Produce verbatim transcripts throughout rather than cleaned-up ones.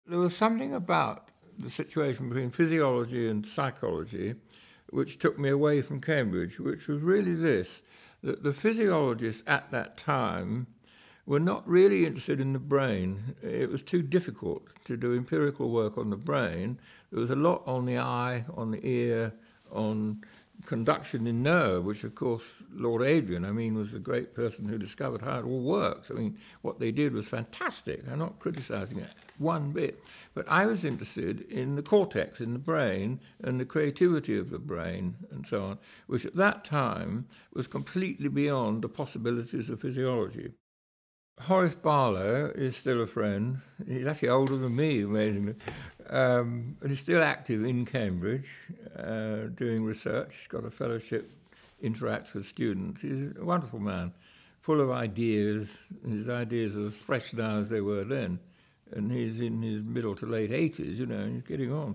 There was something about the situation between physiology and psychology which took me away from Cambridge, which was really this, that the physiologists at that time were not really interested in the brain. It was too difficult to do empirical work on the brain. There was a lot on the eye, on the ear, on conduction in nerve, which, of course, Lord Adrian, I mean, was the great person who discovered how it all works. I mean, what they did was fantastic. I'm not criticising it one bit. But I was interested in the cortex, in the brain, and the creativity of the brain, and so on, which at that time was completely beyond the possibilities of physiology. Horace Barlow is still a friend. He's actually older than me, amazingly. Um, and he's still active in Cambridge, uh, doing research. He's got a fellowship, interacts with students. He's a wonderful man, full of ideas. His ideas are as fresh now as they were then. And he's in his middle to late eighties, you know, and he's getting on.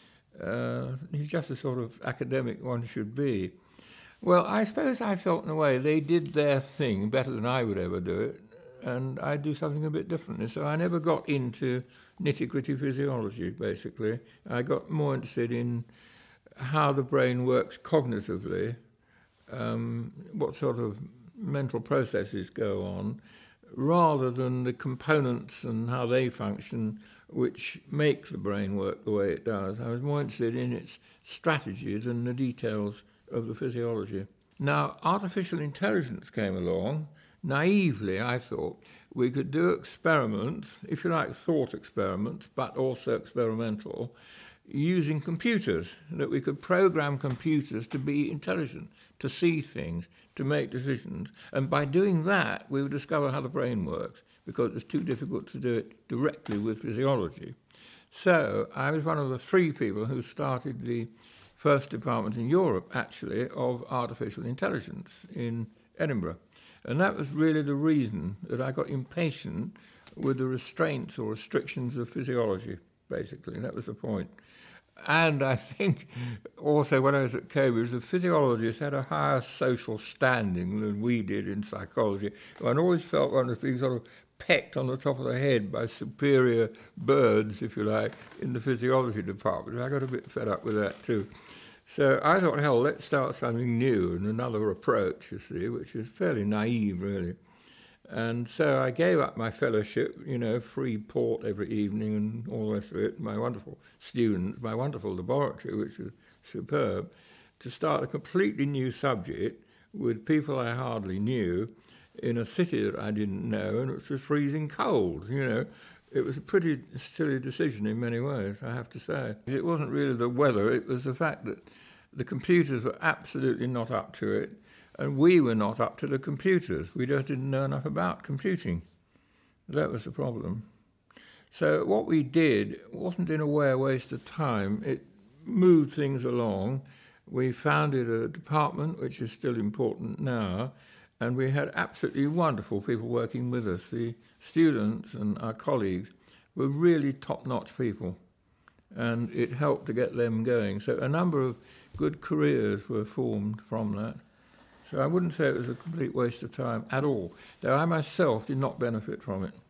Uh, he's just the sort of academic one should be. Well, I suppose I felt in a way they did their thing better than I would ever do it, and I do something a bit differently. So I never got into nitty-gritty physiology, basically. I got more interested in how the brain works cognitively, um, what sort of mental processes go on, rather than the components and how they function which make the brain work the way it does. I was more interested in its strategies than the details of the physiology. Now, artificial intelligence came along. Naively, I thought, we could do experiments, if you like, thought experiments, but also experimental, using computers, that we could program computers to be intelligent, to see things, to make decisions. And by doing that, we would discover how the brain works, because it's too difficult to do it directly with physiology. So I was one of the three people who started the first department in Europe, actually, of artificial intelligence in Edinburgh. And that was really the reason that I got impatient with the restraints or restrictions of physiology, basically. That was the point. And I think also when I was at Cambridge, the physiologists had a higher social standing than we did in psychology. I always felt one was being sort of pecked on the top of the head by superior birds, if you like, in the physiology department. I got a bit fed up with that too. So I thought, hell, let's start something new and another approach, you see, which is fairly naive, really. And so I gave up my fellowship, you know, free port every evening and all the rest of it, my wonderful students, my wonderful laboratory, which was superb, to start a completely new subject with people I hardly knew in a city that I didn't know, and it was freezing cold, you know. It was a pretty silly decision in many ways, I have to say. It wasn't really the weather, it was the fact that the computers were absolutely not up to it, and we were not up to the computers. We just didn't know enough about computing. That was the problem. So what we did wasn't in a way a waste of time. It moved things along. We founded a department, which is still important now, and we had absolutely wonderful people working with us. The students and our colleagues were really top-notch people, and it helped to get them going. So a number of good careers were formed from that. So I wouldn't say it was a complete waste of time at all, though I myself did not benefit from it.